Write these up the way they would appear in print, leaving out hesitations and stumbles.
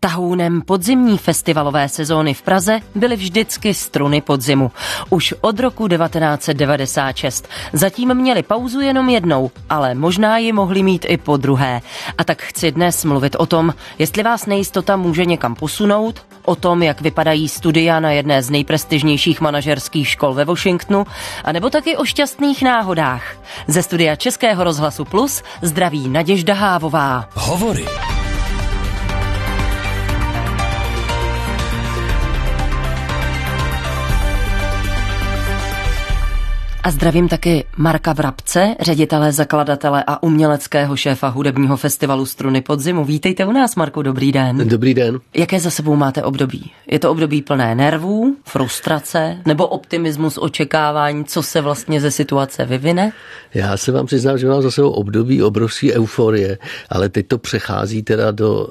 Tahounem podzimní festivalové sezóny v Praze byly vždycky Struny podzimu. Už od roku 1996. Zatím měli pauzu jenom jednou, ale možná ji mohli mít i po druhé. A tak chci dnes mluvit o tom, jestli vás nejistota může někam posunout, o tom, jak vypadají studia na jedné z nejprestižnějších manažerských škol ve Washingtonu, anebo taky o šťastných náhodách. Ze studia Českého rozhlasu Plus zdraví Naděžda Hávová. Hovory. A zdravím taky Marka Vrabce, ředitele, zakladatele a uměleckého šéfa hudebního festivalu Struny podzimu. Vítejte u nás, Marku, dobrý den. Dobrý den. Jaké za sebou máte období? Je to období plné nervů, frustrace nebo optimismus, očekávání, co se vlastně ze situace vyvine? Já se vám přiznám, že mám za sebou období obrovské euforie, ale teď to přechází teda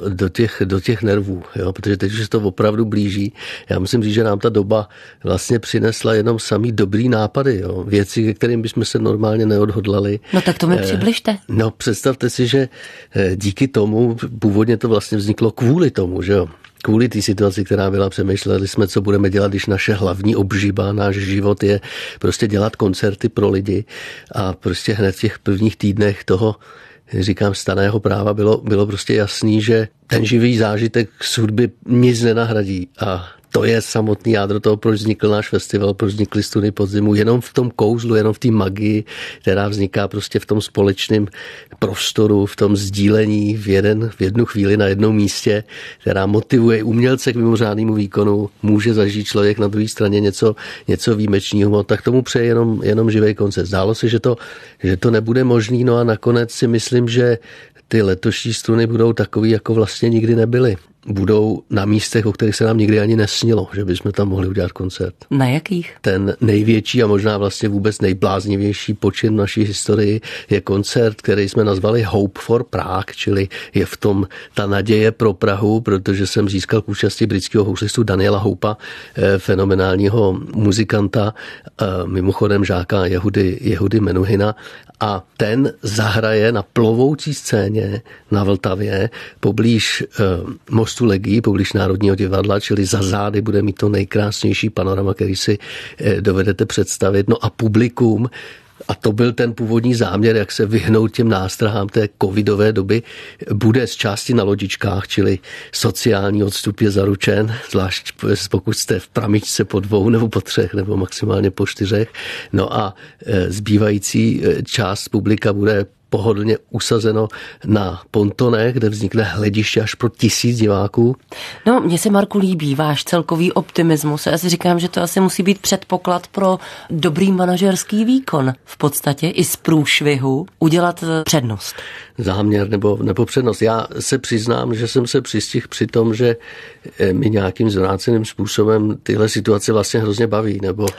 do těch nervů, jo? Protože teď už se to opravdu blíží. Já musím říct, že nám ta doba vlastně přinesla jenom samý dobrý nápady, jo? Věci, ke kterým bychom se normálně neodhodlali. No tak to mi přibližte. No představte si, že díky tomu, původně to vlastně vzniklo kvůli tomu, že jo. Kvůli té situaci, která byla, přemýšleli jsme, co budeme dělat, když naše hlavní obživa, náš život je prostě dělat koncerty pro lidi. A prostě hned v těch prvních týdnech toho, říkám, stanného práva bylo prostě jasný, že ten živý zážitek z hudby nic nenahradí. A to je samotný jádro toho, proč vznikl náš festival, proč vznikly Struny podzimu, jenom v tom kouzlu, jenom v té magii, která vzniká prostě v tom společném prostoru, v tom sdílení v jednu chvíli na jednom místě, která motivuje umělce k mimořádnému výkonu, může zažít člověk na druhé straně něco výjimečného, tak tomu přeje jenom živý koncert. Zdálo se, že to nebude možný, no a nakonec si myslím, že ty letošní Struny budou takový, jako vlastně nikdy nebyly. Budou na místech, o kterých se nám nikdy ani nesnilo, že bychom tam mohli udělat koncert. Na jakých? Ten největší a možná vlastně vůbec nejbláznivější počin v naší historii je koncert, který jsme nazvali Hope for Prague, čili je v tom ta naděje pro Prahu, protože jsem získal k účasti britského houslistu Daniela Hopea, fenomenálního muzikanta, mimochodem žáka Jehudy Menuhina, a ten zahraje na plovoucí scéně na Vltavě poblíž Mostu Legií, poblíž Národního divadla, čili za zády bude mít to nejkrásnější panorama, který si dovedete představit. No a publikum, a to byl ten původní záměr, jak se vyhnout těm nástrahám té covidové doby, bude z části na lodičkách, čili sociální odstup je zaručen, zvlášť pokud jste v pramičce po 2 nebo po 3 nebo maximálně po 4. No a zbývající část publika bude pohodlně usazeno na pontonech, kde vznikne hlediště až pro 1000 diváků. No, mně se, Marku, líbí váš celkový optimismus. Já si říkám, že to asi musí být předpoklad pro dobrý manažerský výkon. V podstatě i z průšvihu udělat přednost. Záměr nebo přednost. Já se přiznám, že jsem se přistihl při tom, že mi nějakým zvráceným způsobem tyhle situace vlastně hrozně baví,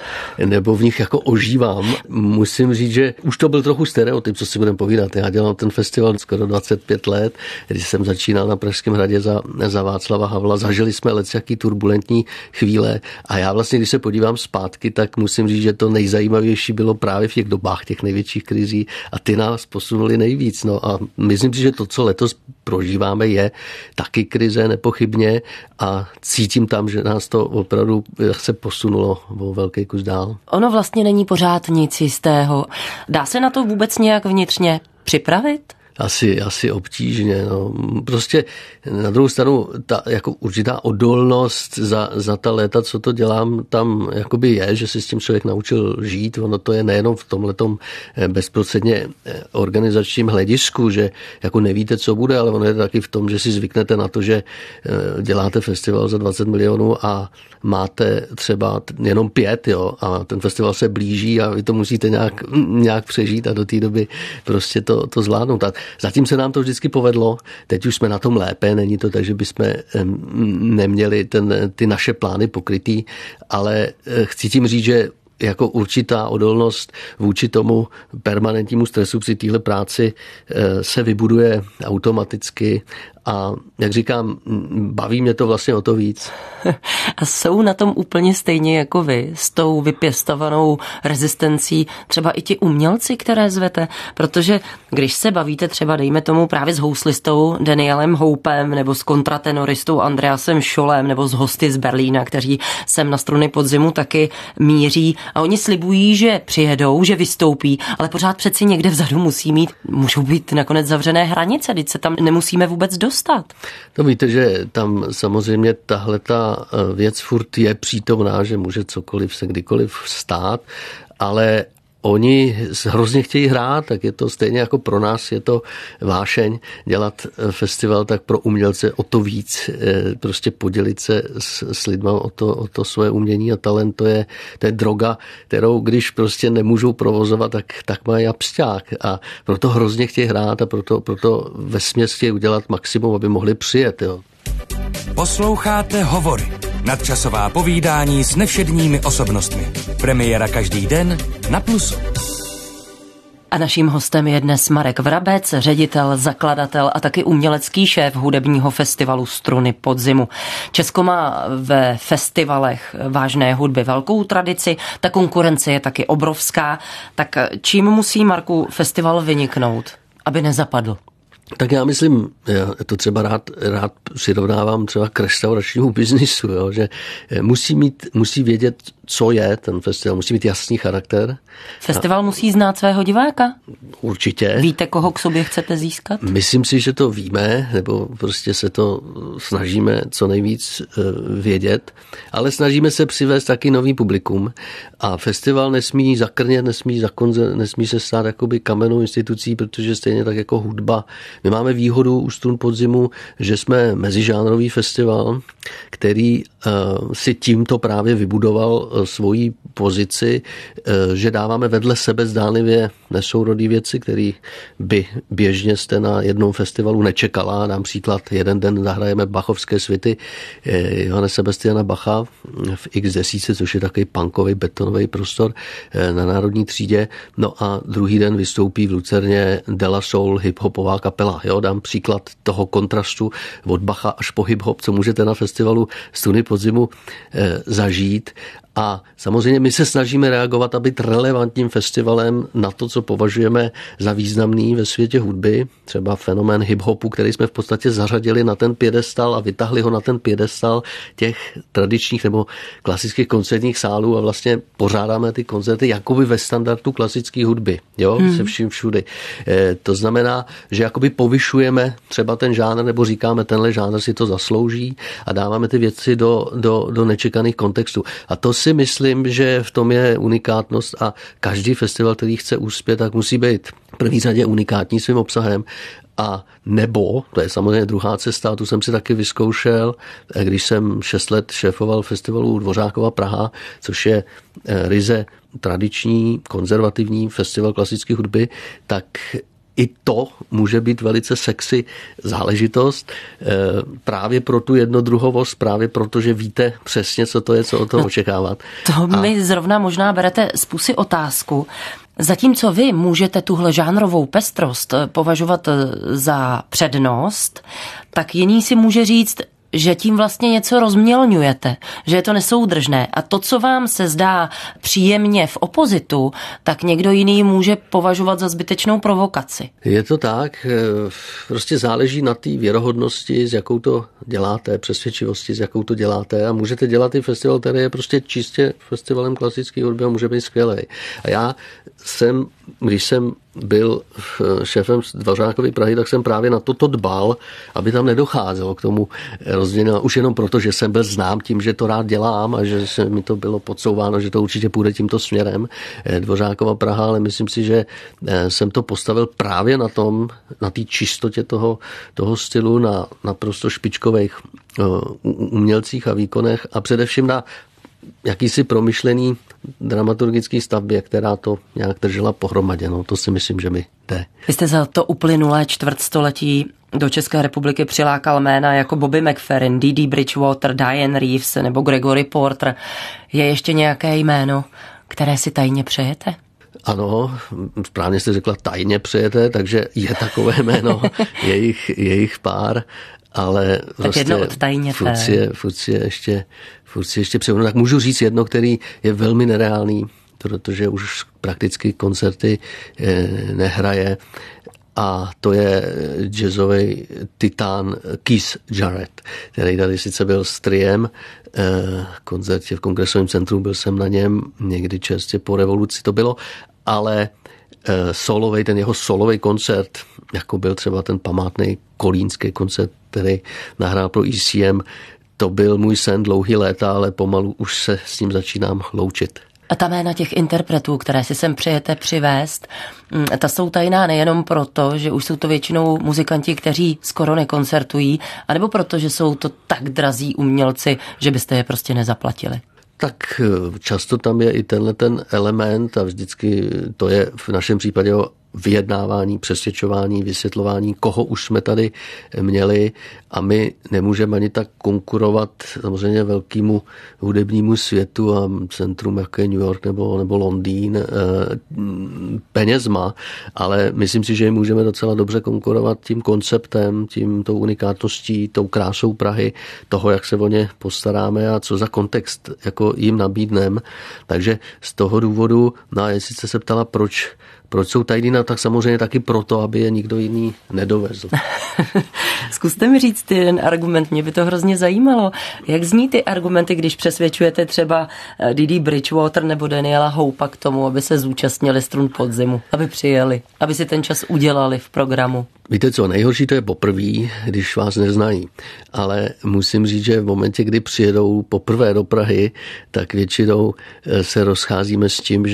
nebo v nich jako ožívám. Musím říct, že už to byl trochu stereotyp, co si budeme povídat. Já dělám ten festival skoro 25 let, když jsem začínal na Pražském hradě za Václava Havla. Zažili jsme lecjaký turbulentní chvíle a já vlastně, když se podívám zpátky, tak musím říct, že to nejzajímavější bylo právě v těch dobách těch největších krizí a ty nás posunuli nejvíc. No a myslím si, že to, co letos prožíváme, je taky krize nepochybně a cítím tam, že nás to opravdu se posunulo o velký kus dál. Ono vlastně není pořád nic jistého. Dá se na to vůbec nějak vnitřně připravit? Asi obtížně. No. Prostě na druhou stranu ta jako určitá odolnost za ta léta, co to dělám, tam jakoby je, že si s tím člověk naučil žít. Ono to je nejenom v tomhletom bezprostředně organizačním hledisku, že jako nevíte, co bude, ale ono je taky v tom, že si zvyknete na to, že děláte festival za 20 milionů a máte třeba jenom 5, jo, a ten festival se blíží a vy to musíte nějak přežít a do té doby prostě to zvládnout. A zatím se nám to vždycky povedlo, teď už jsme na tom lépe, není to tak, že bychom neměli ty naše plány pokrytý, ale chci tím říct, že jako určitá odolnost vůči tomu permanentnímu stresu při téhle práci se vybuduje automaticky A jak říkám, baví mě to vlastně o to víc. A jsou na tom úplně stejně jako vy, s tou vypěstovanou rezistencí, třeba i ti umělci, které zvete? Protože když se bavíte třeba, dejme tomu, právě s houslistou Danielem Hopem nebo s kontratenoristou Andreasem Schollem nebo s hosty z Berlína, kteří sem na Struny podzimu taky míří a oni slibují, že přijedou, že vystoupí, ale pořád přeci někde vzadu můžou být nakonec zavřené hranice, teď se tam nemusíme vůbec dostat. No víte, že tam samozřejmě tahleta věc furt je přítomná, že může cokoliv se kdykoliv stát, ale oni hrozně chtějí hrát, tak je to stejně jako pro nás, je to vášeň dělat festival, tak pro umělce o to víc, prostě podělit se s lidma o to svoje umění a talent, to je droga, kterou když prostě nemůžou provozovat, tak mají absťák a proto hrozně chtějí hrát a proto vesměs chtějí udělat maximum, aby mohli přijet. Jo. Posloucháte Hovory, nadčasová povídání s nevšedními osobnostmi. Premiéra každý den na Plusu. A naším hostem je dnes Marek Vrabec, ředitel, zakladatel a taky umělecký šéf hudebního festivalu Struny podzimu. Česko má ve festivalech vážné hudby velkou tradici, ta konkurence je taky obrovská. Tak čím musí, Marku, festival vyniknout, aby nezapadl? Tak já myslím, já to třeba rád přirovnávám třeba k restauračnímu biznisu, jo, že musí vědět, co je ten festival, musí mít jasný charakter. Festival musí znát svého diváka? Určitě. Víte, koho k sobě chcete získat? Myslím si, že to víme, nebo prostě se to snažíme co nejvíc vědět, ale snažíme se přivést taky nový publikum a festival nesmí zakrnět, nesmí se stát jakoby kamennou institucí, protože stejně tak jako hudba. My máme výhodu u Strun podzimu, že jsme mezižánrový festival, který si tímto právě vybudoval svoji pozici, že dáváme vedle sebe zdánlivě nesourodý věci, které by běžně jste na jednom festivalu nečekala. Dám příklad, jeden den zahrajeme bachovské svity Johanna Sebastiana Bacha v X10, což je takový punkový betonový prostor na Národní třídě. No a druhý den vystoupí v Lucerně De La Soul hip-hopová kapela. Jo, dám příklad toho kontrastu od Bacha až po hip-hop, co můžete na festivalu Struny podzimu zažít. A samozřejmě my se snažíme reagovat a být relevantním festivalem na to, co považujeme za významný ve světě hudby. Třeba fenomén hip-hopu, který jsme v podstatě zařadili na ten piedestal a vytahli ho na ten piedestal těch tradičních nebo klasických koncertních sálů a vlastně pořádáme ty koncerty jakoby ve standardu klasické hudby. Jo? Se vším všudy. To znamená, že jakoby povyšujeme třeba ten žánr nebo říkáme, tenhle žánr si to zaslouží a dáváme ty věci do nečekaných kontextů. A to si myslím, že v tom je unikátnost a každý festival, který chce uspět, tak musí být v první řadě unikátní svým obsahem a nebo, to je samozřejmě druhá cesta, tu jsem si taky vyzkoušel, když jsem 6 let šéfoval festivalu Dvořákova Praha, což je ryze tradiční, konzervativní festival klasické hudby, tak i to může být velice sexy záležitost právě pro tu jednodruhovost, právě proto, že víte přesně, co to je, co od toho očekávat. To mi zrovna možná berete z pusy otázku. Zatímco vy můžete tuhle žánrovou pestrost považovat za přednost, tak jiný si může říct, že tím vlastně něco rozmělňujete, že je to nesoudržné. A to, co vám se zdá příjemně v opozitu, tak někdo jiný může považovat za zbytečnou provokaci. Je to tak, prostě záleží na té věrohodnosti, s jakou to děláte, přesvědčivosti, s jakou to děláte a můžete dělat i festival, který je prostě čistě festivalem klasické hudby a může být skvělý. A já jsem, když jsem byl šéfem Dvořákovy Prahy, tak jsem právě na toto dbal, aby tam nedocházelo k tomu rozdělení. Už jenom proto, že jsem byl znám tím, že to rád dělám a že se mi to bylo podsouváno, že to určitě půjde tímto směrem Dvořákova Praha, ale myslím si, že jsem to postavil právě na té čistotě toho stylu, na naprosto špičkových umělcích a výkonech a především na jakýsi promyšlený dramaturgický stavbě, která to nějak držela pohromadě. No, to si myslím, že mi jde. Vy jste za to uplynulé čtvrtstoletí do České republiky přilákal jména jako Bobby McFerrin, Dee Bridgewater, Diane Reeves nebo Gregory Porter. Je ještě nějaké jméno, které si tajně přejete? Ano, správně jste řekla, tajně přijete, takže je takové jméno, jejich pár, ale tak prostě jedno odtajněte. Furt si ještě přijdu. Tak můžu říct jedno, který je velmi nereálný, protože už prakticky koncerty nehraje, a to je jazzový titán Keith Jarrett, který tady sice byl s triem, koncertě v Kongresovém centru, byl jsem na něm někdy čerstvě po revoluci to bylo, ale ten jeho solový koncert, jako byl třeba ten památný kolínský koncert, který nahrál pro ECM, to byl můj sen dlouhý léta, ale pomalu už se s ním začínám loučit. A ta jména těch interpretů, které si sem přijete přivést, ta jsou tajná nejenom proto, že už jsou to většinou muzikanti, kteří skoro nekoncertují, anebo proto, že jsou to tak drazí umělci, že byste je prostě nezaplatili. Tak často tam je i tenhle ten element a vždycky to je v našem případě o vyjednávání, přesvědčování, vysvětlování, koho už jsme tady měli, a my nemůžeme ani tak konkurovat samozřejmě velkému hudebnímu světu a centrum, jako je New York nebo Londýn, penězma, ale myslím si, že jim můžeme docela dobře konkurovat tím konceptem, tou unikátností, tou krásou Prahy, toho, jak se o ně postaráme a co za kontext jako jim nabídneme. Takže z toho důvodu, no a jestli jste se ptala, proč jsou tajný, tak samozřejmě taky proto, aby je nikdo jiný nedovezl. Zkuste mi říct ten argument, mě by to hrozně zajímalo. Jak zní ty argumenty, když přesvědčujete třeba Didi Bridgewater nebo Daniela Hopea k tomu, aby se zúčastnili Strun podzimu, aby přijeli, aby si ten čas udělali v programu? Víte co, nejhorší to je poprvé, když vás neznají, ale musím říct, že v momentě, kdy přijedou poprvé do Prahy, tak většinou se rozcházíme s tím,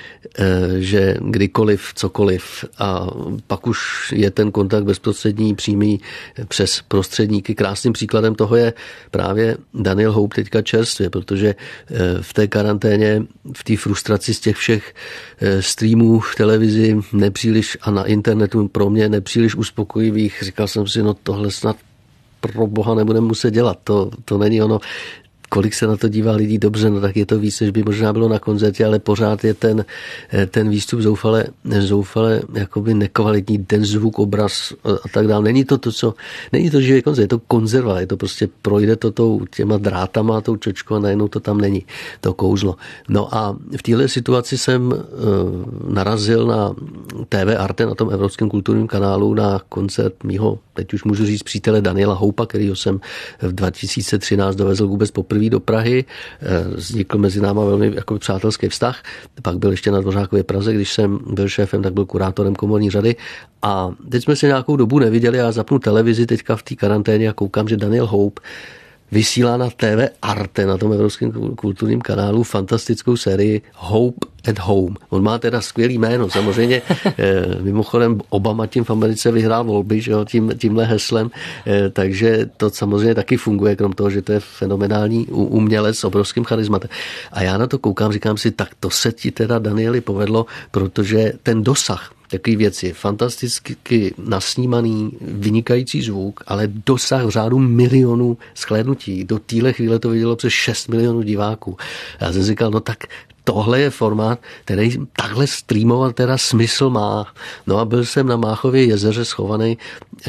že kdykoliv, cokoliv, a pak už je ten kontakt bezprostřední, přímý přes prostředníky. Krásným příkladem toho je právě Daniel Hope teďka čerstvě, protože v té karanténě, v té frustraci z těch všech streamů v televizi nepříliš a na internetu pro mě nepříliš uspokojivých, říkal jsem si, no tohle snad pro boha nebudeme muset dělat, to není ono. Kolik se na to dívá lidí dobře, no tak je to víc, než by možná bylo na koncertě, ale pořád je ten výstup zoufale jakoby nekvalitní, ten zvuk, obraz a tak dále. Není to živý koncert, je to konzerva, je to prostě projde to těma drátama, tou čočkou a najednou to tam není, to kouzlo. No a v téhle situaci jsem narazil na TV Arte, na tom Evropském kulturním kanálu, na koncert mýho, teď už můžu říct, přítele Daniela Hopea, kterýho jsem v 2013 dovezl vůbec poprvé do Prahy. Vznikl mezi náma velmi jakoby přátelský vztah. Pak byl ještě na Dvořákově Praze, když jsem byl šéfem, tak byl kurátorem komorní řady. A teď jsme se nějakou dobu neviděli a zapnu televizi teďka v té karanténě a koukám, že Daniel Hope vysílá na TV Arte, na tom Evropském kulturním kanálu, fantastickou sérii Hope at Home. On má teda skvělý jméno, samozřejmě mimochodem Obama tím v Americe vyhrál volby, že jo, tímhle heslem, takže to samozřejmě taky funguje, krom toho, že to je fenomenální umělec s obrovským charizmatem. A já na to koukám, říkám si, tak to se ti teda, Danieli, povedlo, protože ten dosah takový věci, fantasticky nasnímaný, vynikající zvuk, ale dosah v řádu milionů shlédnutí. Do téhle chvíle to vidělo přes 6 milionů diváků. Já jsem říkal, no tak tohle je formát, který takhle streamovat teda smysl má. No a byl jsem na Máchově jezeře schovaný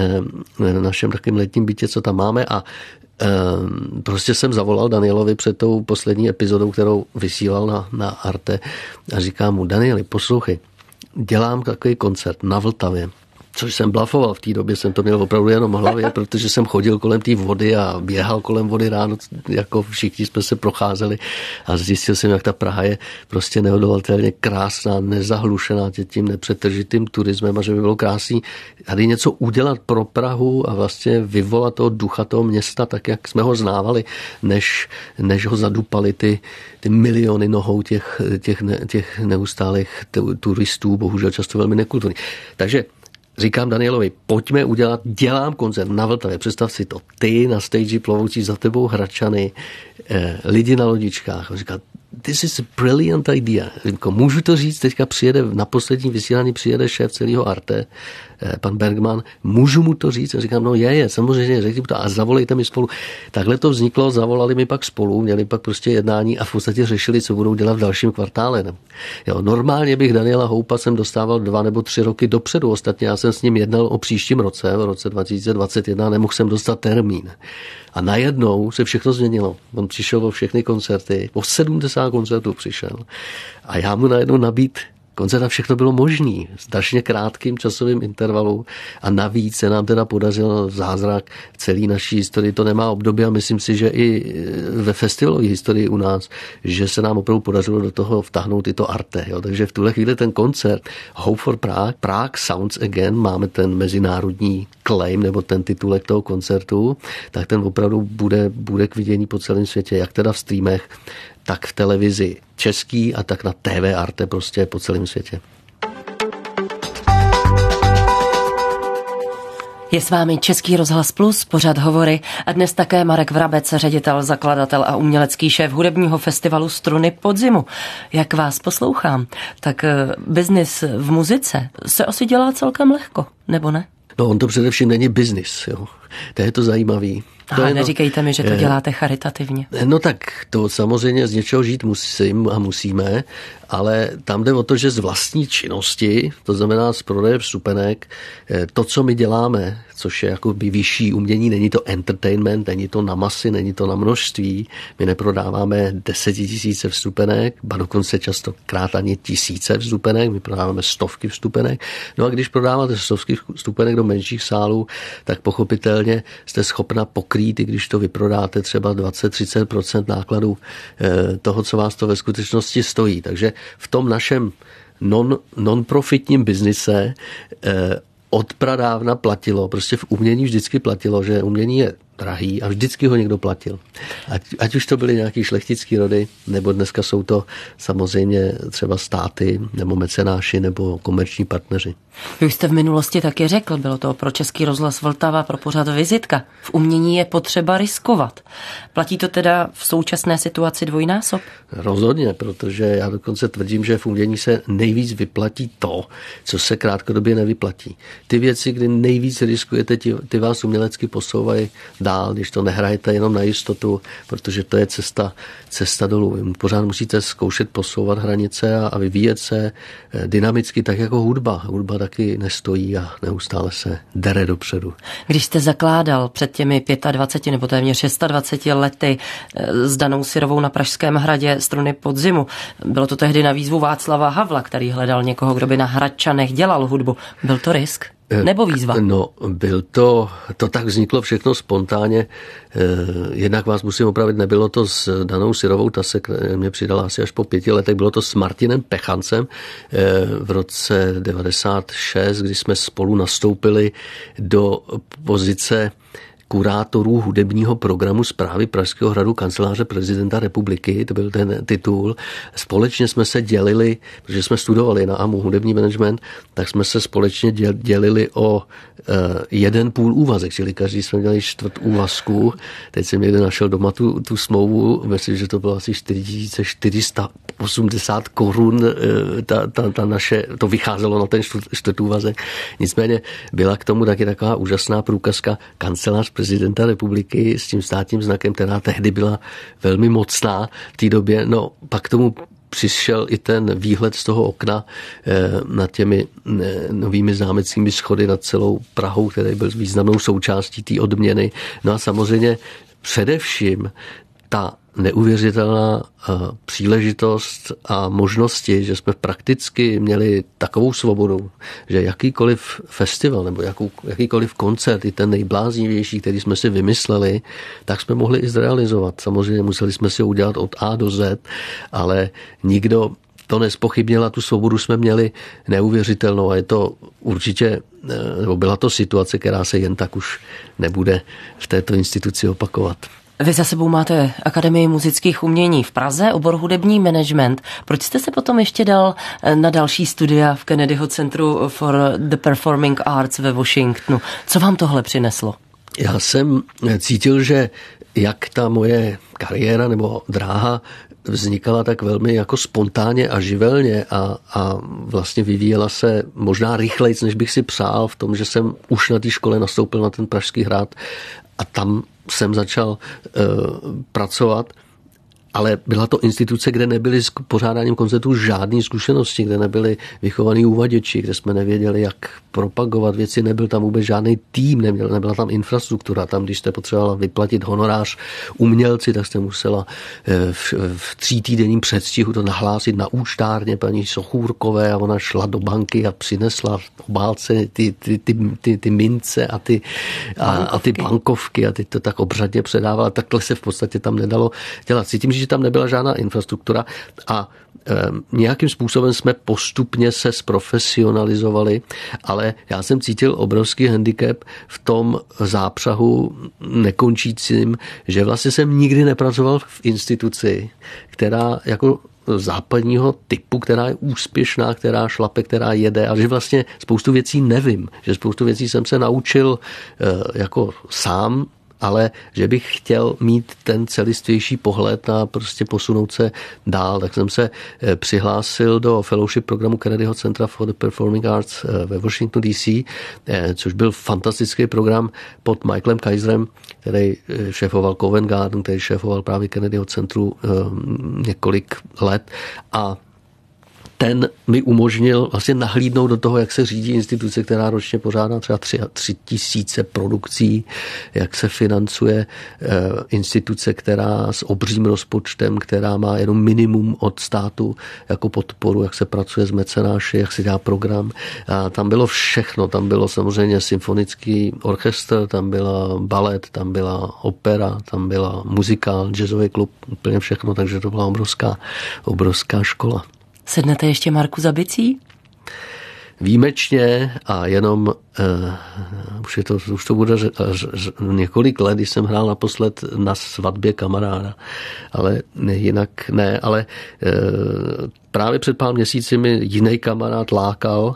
na našem takovém letním bytě, co tam máme, a prostě jsem zavolal Danielovi před tou poslední epizodou, kterou vysílal na Arte, a říkám mu, Danieli, poslouchej, dělám takový koncert na Vltavě, což jsem blafoval, v té době jsem to měl opravdu jenom v hlavě, protože jsem chodil kolem té vody a běhal kolem vody ráno, jako všichni jsme se procházeli, a zjistil jsem, jak ta Praha je prostě neodolatelně krásná, nezahlušená tím nepřetržitým turismem, a že by bylo krásný tady něco udělat pro Prahu a vlastně vyvolat toho ducha toho města, tak jak jsme ho znávali, než ho zadupali ty miliony nohou těch neustálých turistů, bohužel často velmi nekulturní. Takže říkám Danielovi, pojďme dělám koncert na Vltavě, představ si to, ty na stage plovoucí za tebou Hradčany, lidi na lodičkách. On říká, this is a brilliant idea. Můžu to říct, teďka přijede, na poslední vysílání přijede šéf celého Arte, pan Bergman, můžu mu to říct? A říkám, no je, samozřejmě, řekni to a zavolejte mi spolu. Takhle to vzniklo, zavolali mi pak spolu, měli pak prostě jednání a v podstatě řešili, co budou dělat v dalším kvartále. Jo, normálně bych Daniela Houpa jsem dostával 2 nebo 3 roky dopředu, ostatně já jsem s ním jednal o příštím roce, v roce 2021, nemohl jsem dostat termín. A najednou se všechno změnilo. On přišel o všechny koncerty, o 70 koncertů přišel. A já mu najednou nabít koncert a všechno bylo možný. V strašně krátkým časovým intervalu a navíc se nám teda podařil zázrak v celé naší historii. To nemá období a myslím si, že i ve festivalové historii u nás, že se nám opravdu podařilo do toho vtáhnout i to Arte. Jo. Takže v tuhle chvíli ten koncert Hope for Prague, Prague Sounds Again, máme ten mezinárodní claim nebo ten titulek toho koncertu, tak ten opravdu bude k vidění po celém světě, jak teda v streamech, tak v televizi český a tak na TV Arte prostě po celém světě. Je s vámi Český rozhlas Plus, pořad Hovory a dnes také Marek Vrabec, ředitel, zakladatel a umělecký šéf hudebního festivalu Struny podzimu. Jak vás poslouchám, tak biznis v muzice se asi dělá celkem lehko, nebo ne? No on to především není biznis, jo. To je to zajímavý. Aha, neříkejte mi, že to děláte charitativně. No tak to samozřejmě z něčeho žít musím a musíme, ale tam jde o to, že z vlastní činnosti, to znamená z prodeje vstupenek, to, co my děláme, což je jako by vyšší umění, není to entertainment, není to na masy, není to na množství. My neprodáváme 10 000 vstupenek, ba dokonce častokrát ani 1000 vstupenek, my prodáváme 100 vstupenek. No a když prodáváte 100 vstupenek do menších sálů, tak pochopitelně jste schopna pokrýt, i když to vyprodáte třeba 20-30% nákladů toho, co vás to ve skutečnosti stojí. Takže v tom našem non-profitním biznise od pradávna platilo, prostě v umění vždycky platilo, že umění je drahý a vždycky ho někdo platil. Ať už to byly nějaký šlechtický rody, nebo dneska jsou to samozřejmě třeba státy, nebo mecenáši, nebo komerční partneři. Vy už jste v minulosti taky řekl, bylo to pro Český rozhlas Vltava, pro pořad Vizitka. V umění je potřeba riskovat. Platí to teda v současné situaci dvojnásob? Rozhodně, protože já dokonce tvrdím, že v umění se nejvíc vyplatí to, co se krátkodobě nevyplatí. Ty věci, kdy nejvíc riskujete, ty vás umělecky posouvají dál, když to nehrajete jenom na jistotu, protože to je cesta dolů. Pořád musíte zkoušet posouvat hranice a vyvíjet se dynamicky, tak jako hudba. Hudba taky nestojí a neustále se dere dopředu. Když jste zakládal před těmi 25 nebo téměř 26 lety s Danou Syrovou na Pražském hradě Struny podzimu, bylo to tehdy na výzvu Václava Havla, který hledal někoho, kdo by na Hradčanech dělal hudbu. Byl to risk? Nebo výzva? No, to tak vzniklo všechno spontánně. Jednak vás musím opravit, nebylo to s Danou Syrovou, ta se mě přidala asi až po 5 letech, bylo to s Martinem Pechancem v roce 96, kdy jsme spolu nastoupili do pozice kurátorů hudebního programu Správy Pražského hradu Kanceláře prezidenta republiky, to byl ten titul. Společně jsme se dělili, protože jsme studovali na AMU hudební management, tak jsme se společně dělili o 1,5 úvazek, čili každý jsme měli 1/4 úvazku. Teď jsem někde našel doma tu smlouvu, myslím, že to bylo asi 4480 korun, ta naše, to vycházelo na ten 1/4 úvazek. Nicméně byla k tomu taky taková úžasná průkazka Kancelář prezidenta republiky s tím státním znakem, která tehdy byla velmi mocná v té době. No, pak tomu přišel i ten výhled z toho okna nad těmi novými zámeckými schody nad celou Prahou, který byl významnou součástí té odměny. No a samozřejmě především ta neuvěřitelná příležitost a možnosti, že jsme prakticky měli takovou svobodu, že jakýkoliv festival nebo jakýkoliv koncert, i ten nejbláznivější, který jsme si vymysleli, tak jsme mohli i zrealizovat. Samozřejmě museli jsme si ho udělat od A do Z, ale nikdo to nezpochybnil a tu svobodu jsme měli neuvěřitelnou a je to určitě, nebo byla to situace, která se jen tak už nebude v této instituci opakovat. Vy za sebou máte Akademii muzických umění v Praze, obor hudební management. Proč jste se potom ještě dal na další studia v Kennedyho Centru for the Performing Arts ve Washingtonu? Co vám tohle přineslo? Já jsem cítil, že jak ta moje kariéra nebo dráha vznikala tak velmi jako spontánně a živelně a vlastně vyvíjela se možná rychlejc, než bych si přál, v tom, že jsem už na té škole nastoupil na ten Pražský hrad a tam jsem začal pracovat. Ale byla to instituce, kde nebyly s pořádáním koncertů žádné zkušenosti, kde nebyli vychovaní uvaděči, kde jsme nevěděli, jak propagovat věci, nebyl tam vůbec žádný tým, nebyla tam infrastruktura. Tam, když jste potřebovala vyplatit honorář umělci, tak jste musela v 3týdenním předstihu to nahlásit na účtárně paní Sochůrkové a ona šla do banky a přinesla v obálce ty mince a ty bankovky a ty to tak obřadně předávala. Takhle se v podstatě tam nedalo dělat. Cítím, že tam nebyla žádná infrastruktura a nějakým způsobem jsme postupně se zprofesionalizovali, ale já jsem cítil obrovský handicap v tom zápřahu nekončícím, že vlastně jsem nikdy nepracoval v instituci, která jako západního typu, která je úspěšná, která šlape, která jede, ale že vlastně spoustu věcí nevím, že spoustu věcí jsem se naučil jako sám, ale že bych chtěl mít ten celistvější pohled a prostě posunout se dál, tak jsem se přihlásil do fellowship programu Kennedyho Centra for the Performing Arts ve Washington DC, což byl fantastický program pod Michaelem Kaiserem, který šéfoval Covent Garden, který šéfoval právě Kennedyho centru několik let a ten mi umožnil vlastně nahlídnout do toho, jak se řídí instituce, která ročně pořádá třeba 3 000 produkcí, jak se financuje instituce, která s obřím rozpočtem, která má jenom minimum od státu jako podporu, jak se pracuje s mecenáši, jak se dělá program. A tam bylo všechno, tam bylo samozřejmě symfonický orchestr, tam byla balet, tam byla opera, tam byla muzikál, jazzový klub, úplně všechno, takže to byla obrovská škola. Sednete ještě Marku za bicí? Výjimečně a jenom, už to bude několik let, když jsem hrál naposled na svatbě kamaráda, ale jinak ne, ale právě před pár měsíci mi jiný kamarád lákal,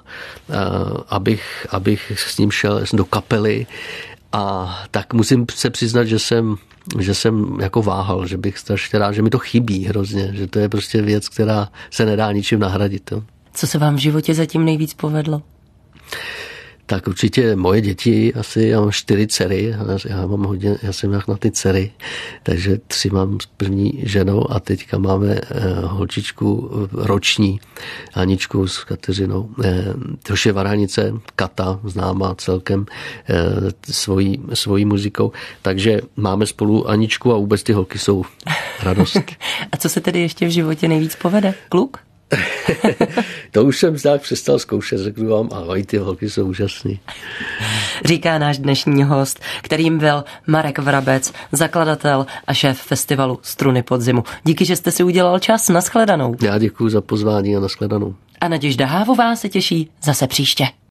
abych s ním šel do kapely a tak musím se přiznat, že jsem jako váhal, že bych strašně rád, že mi to chybí hrozně, že to je prostě věc, která se nedá ničím nahradit. Jo. Co se vám v životě zatím nejvíc povedlo? Tak určitě moje děti, asi já mám 4 dcery, já jsem jak na ty dcery, takže 3 mám s první ženou a teďka máme holčičku roční, Aničku s Kateřinou, což je varhanice, Kata, známá celkem svojí muzikou, takže máme spolu Aničku a vůbec ty holky jsou radost. A co se tedy ještě v životě nejvíc povede? Kluk? To už jsem tak přestal zkoušet, řeknu vám, ahoj, ty holky jsou úžasný. Říká náš dnešní host, kterým byl Marek Vrabec, zakladatel a šéf festivalu Struny podzimu. Díky, že jste si udělal čas, nashledanou. Já děkuji za pozvání a nashledanou. A Naděžda Hávová se těší zase příště.